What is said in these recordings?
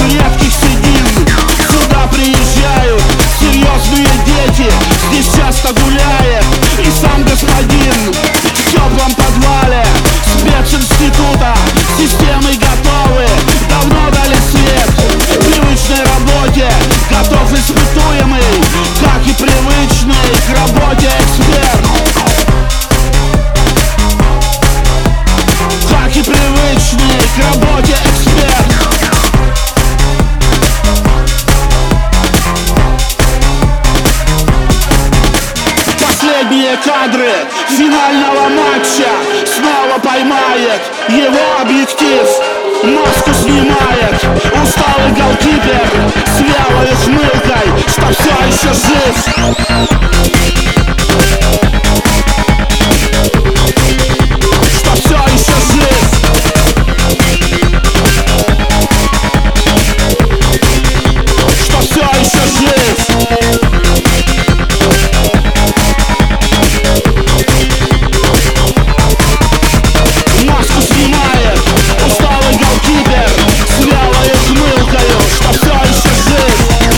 редких седин. Сюда приезжают серьезные дети, здесь часто гуляет и сам господин. В теплом подвале специнститута системы готовы, давно дали свет. В привычной работе готов испытуемый, как и привычный к работе эксперт. Как и привычный к работе эксперт. Последние кадры финального матча. Снова поймает его объектив, маску снимает усталый голкипер с вялой ухмылкой, что все еще жив. Что все еще жив. Что все еще жив. Маску снимает усталый голкипер с вялой ухмылкою, что все еще жив.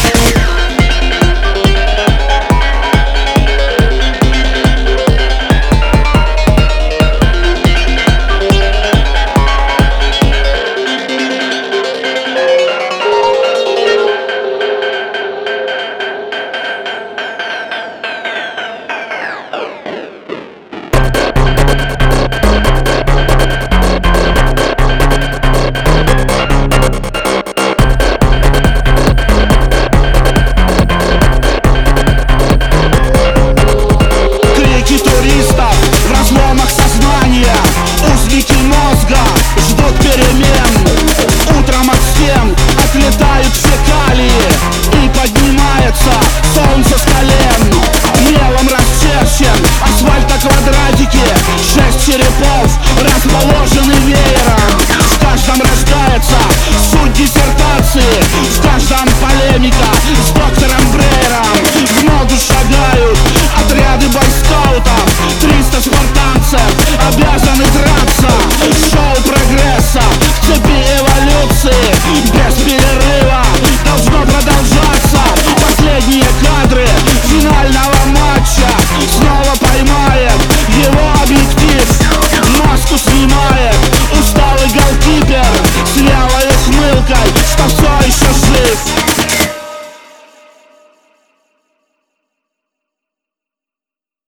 Узники мозга ждут перемен. Утром от стен отлетают фекалии, и поднимается солнце с колен. Мелом расчерчен асфальта квадратики, 6 черепов расположены веером. В каждом рождается суть диссертации, в каждом полемика с доктором Брейером. В ногу шагают отряды бойскаутов, 300 спартанцев обязаны драться. Шоу прогресса в цепи эволюции без перерыва должно продолжаться. Последние кадры финального матча. Снова поймает его объектив, маску снимает усталый голкипер с вялой ухмылкой, что все еще жив.